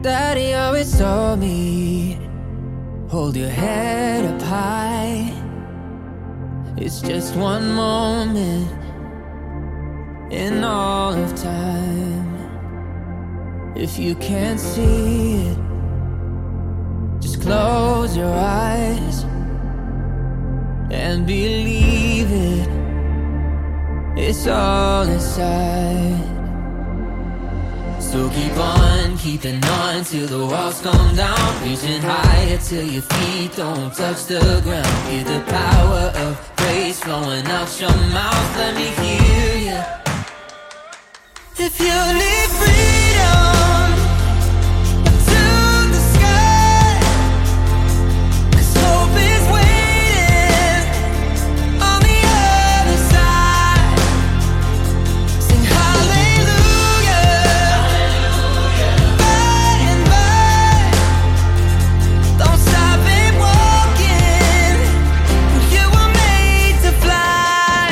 Daddy always told me, hold your head up high. It's just one moment in all of time. If you can't see it, just close your eyes and believe it. It's all inside. So keep on keeping on till the walls come down, reaching higher till your feet don't touch the ground. Hear the power of praise flowing out your mouth. Let me hear you. If you need freedom, to the sky, 'cause hope is waiting on the other side. Sing hallelujah, by and by. Don't stop it walking, you were made to fly.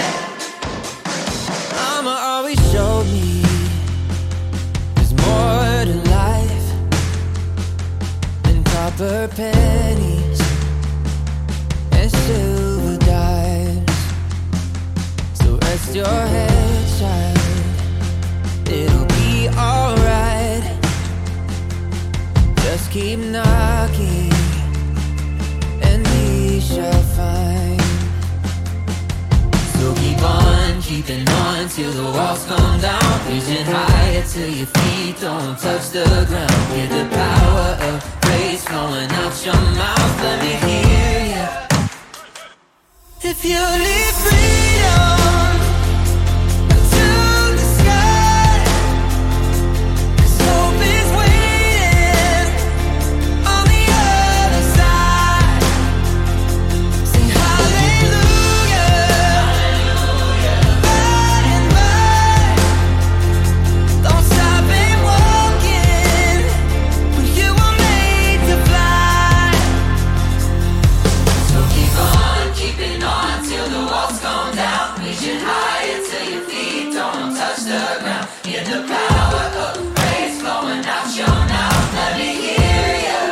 Mama always showed me there's more to life than copper pennies and silver dimes. So rest your head, child, it'll be alright. Just keep knocking and we shall find. So keep on keeping on till the walls come down, reaching higher till your feet don't touch the ground. Hear the power of praise flowing out your mouth. Let me hear you. If you need freedom, to the sky, 'cause hope is waiting on the other side. Sing hallelujah, by and by. Don't stop it walking, for you were made to fly. So keep on keeping on till the walls come down, reaching higher till your feet don't touch the ground. Hear the power of praise flowing out your mouth. Let me hear you.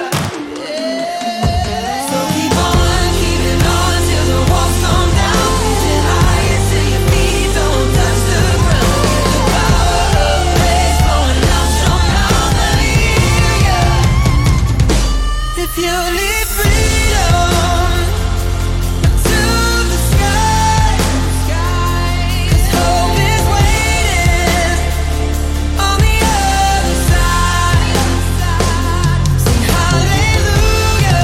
So keep on keeping on till the walls come down, reaching higher till your feet don't touch the ground. Hear the power of praise flowing out your mouth. Let me hear you. If you need freedom, to the sky, 'cause hope is waiting on the other side. Sing hallelujah,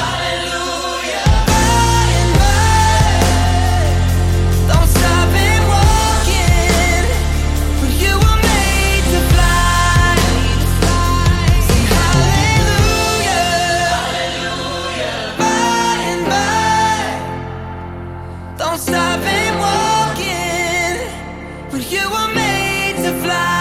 by and by. Don't stop it walking, for you were made to fly. Sing hallelujah, by and by. Don't stop it walking, for you were made to fly.